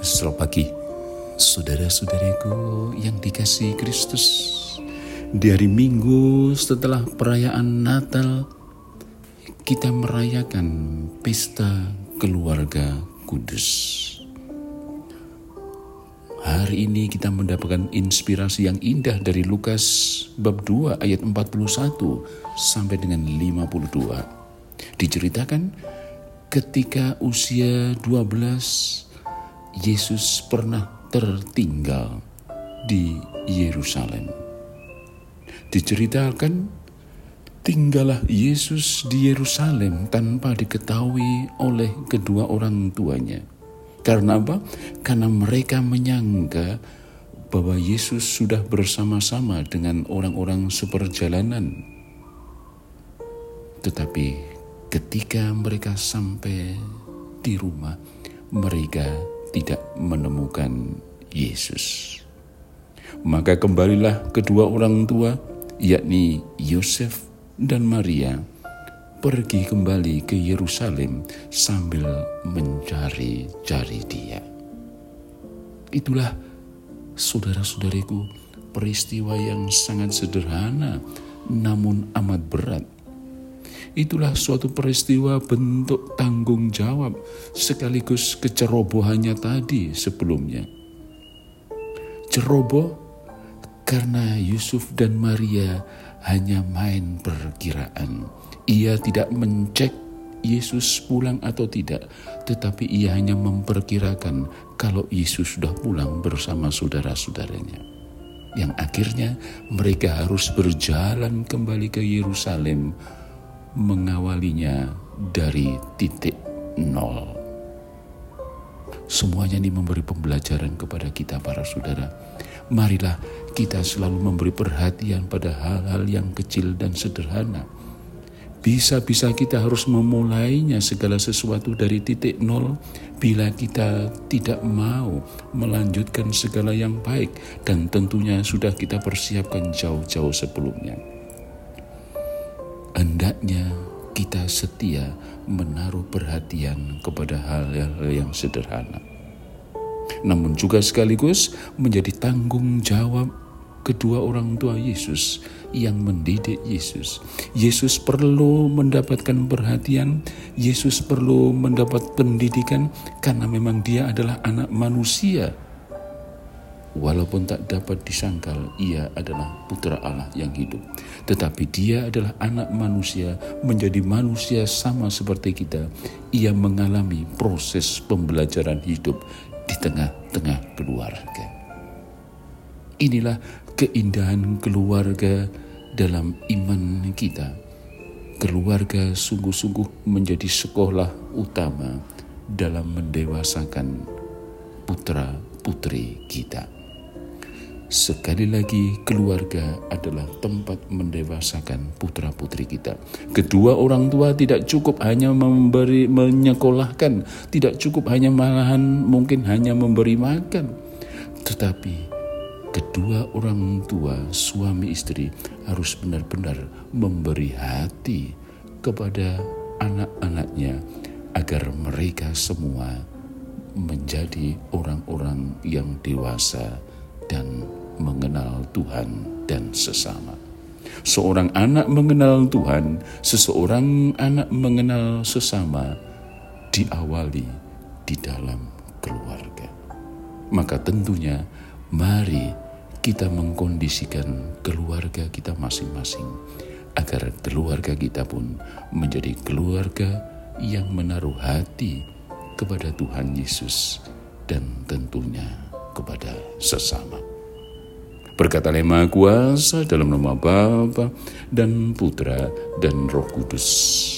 Selamat pagi, saudara-saudariku yang dikasihi Kristus. Di hari Minggu setelah perayaan Natal, kita merayakan pesta keluarga kudus. Hari ini kita mendapatkan inspirasi yang indah dari Lukas bab 2 ayat 41 sampai dengan 52. Diceritakan ketika usia 12, Yesus pernah tertinggal di Yerusalem. Diceritakan tinggallah Yesus di Yerusalem tanpa diketahui oleh kedua orang tuanya. Karena apa? Karena mereka menyangka bahwa Yesus sudah bersama-sama dengan orang-orang seperjalanan. Tetapi ketika mereka sampai di rumah, mereka tidak menemukan Yesus. Maka kembalilah kedua orang tua, yakni Yosef dan Maria, pergi kembali ke Yerusalem sambil mencari-cari dia. Itulah, saudara-saudariku, peristiwa yang sangat sederhana namun amat berat. Itulah suatu peristiwa bentuk tanggung jawab sekaligus kecerobohannya tadi sebelumnya. Ceroboh karena Yusuf dan Maria hanya main perkiraan. Ia tidak mencek Yesus pulang atau tidak, tetapi ia hanya memperkirakan kalau Yesus sudah pulang bersama saudara-saudaranya. Yang akhirnya mereka harus berjalan kembali ke Yerusalem, mengawalinya dari titik nol. Semuanya ini memberi pembelajaran kepada kita para saudara. Marilah kita selalu memberi perhatian pada hal-hal yang kecil dan sederhana. Bisa-bisa kita harus memulainya segala sesuatu dari titik nol bila kita tidak mau melanjutkan segala yang baik dan tentunya sudah kita persiapkan jauh-jauh sebelumnya. Hendaknya kita setia menaruh perhatian kepada hal-hal yang sederhana. Namun juga sekaligus menjadi tanggung jawab kedua orang tua Yesus yang mendidik Yesus. Yesus perlu mendapatkan perhatian, Yesus perlu mendapat pendidikan karena memang dia adalah anak manusia. Walaupun tak dapat disangkal, ia adalah putra Allah yang hidup. Tetapi dia adalah anak manusia, menjadi manusia sama seperti kita. Ia mengalami proses pembelajaran hidup di tengah-tengah keluarga. Inilah keindahan keluarga dalam iman kita. Keluarga sungguh-sungguh menjadi sekolah utama dalam mendewasakan putra-putri kita. Sekali lagi, keluarga adalah tempat mendewasakan putra-putri kita. Kedua orang tua tidak cukup hanya menyekolahkan, tidak cukup hanya malahan mungkin hanya memberi makan. Tetapi kedua orang tua, suami istri, harus benar-benar memberi hati kepada anak-anaknya agar mereka semua menjadi orang-orang yang dewasa dan mengenal Tuhan dan sesama. Seorang anak mengenal Tuhan, seseorang anak mengenal sesama, diawali di dalam keluarga. Maka tentunya mari kita mengkondisikan keluarga kita masing-masing agar keluarga kita pun menjadi keluarga yang menaruh hati kepada Tuhan Yesus dan tentunya kepada sesama. Berkatalah Maha Kuasa dalam nama Bapa dan Putra dan Roh Kudus.